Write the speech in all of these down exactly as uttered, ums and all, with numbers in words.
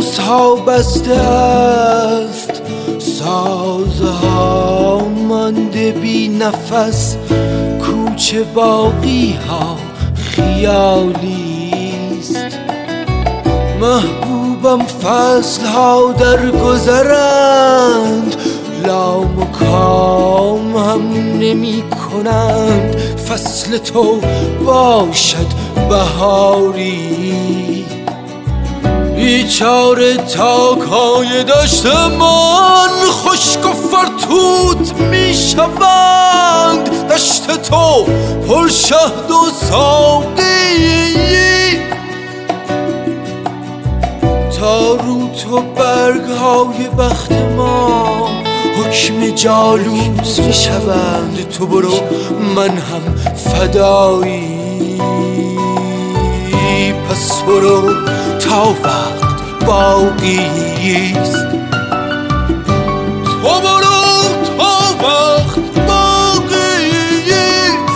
قوس‌ها بسته است، سازها مانده بی نفس، کوچه باقی ها خیالیست. محبوبم فصل ها در گذرند، لام و کام هم نمی کنند. فصل تو باشد بهاری، بیچاره تاک های دشت من خشک و فرتوت می شوند. دشت تو پر شهد و ساقی، تاروت و برگ های بخت ما حکم جالوت می شوند. تو برو من هم فدایی، پس برو تا وقت باقیست. تو برو تا وقت باقیست.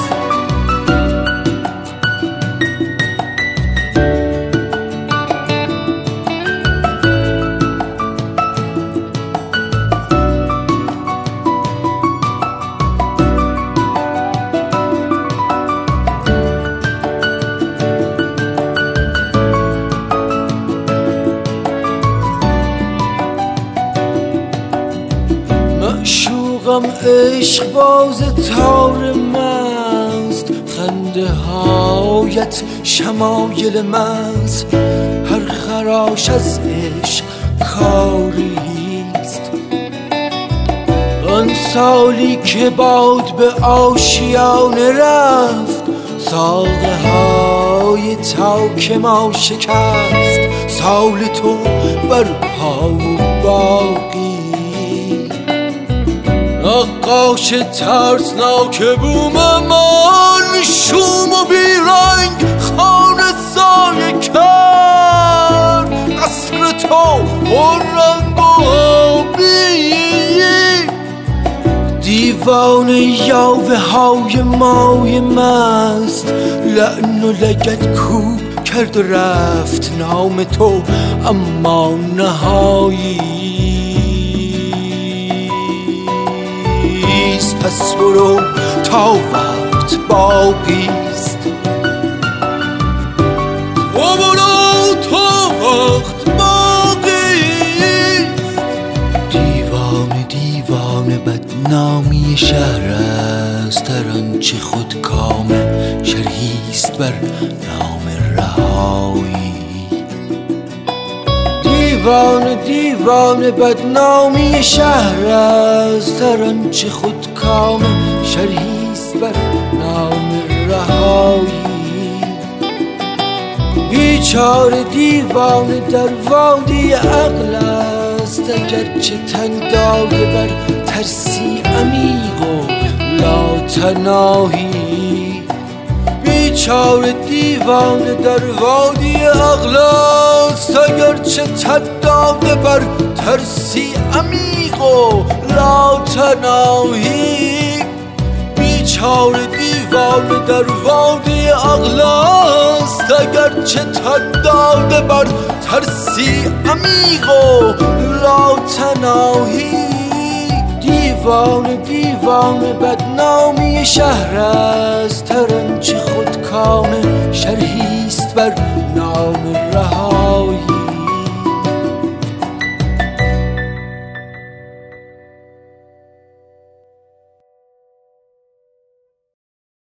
معشوقم عشق باز تار مست، خنده هایت شمایل مست. هر خراش از عشق کاریست. آن سالی که باد به آشیانه رفت، ساقه های تاک ما شکست. سال تو بر پا و باقی، نقاش ترسناک بوم من شوم و بیرنگ خانه سایه کرد. قصر تو پر رنگ و آبی، دیوان یاوه های مای مست. لعن و لگد کوب کرد و رفت نام تو، اما نهایی. پس برو تا وقت باقیست. تو برو تا وقت باقیست. دیوانه دیوانه بدنامی شهر است، هر آنچه خود کامه شرحیست بر نام رهایی. دیوانه دیوانه بدنامی شهر است، هر آنچه خود کام شرحیست بر نام رهایی. بیچاره دیوانه در وادی عقل است، اگرچه تن داده بر ترسی عمیق و لاتناهی. بیچاره دیوانه در وادی عقل است، اگرچه تن داده بر ترسی عمیق و لاتناهی. بیچاره دیوانه در وادی عقل است، اگرچه تن داده بر ترسی عمیق و لاتناهی. دیوانه دیوانه بدنامی شهر است، هر آنچه خود کام شرحیست بر نام رهایی.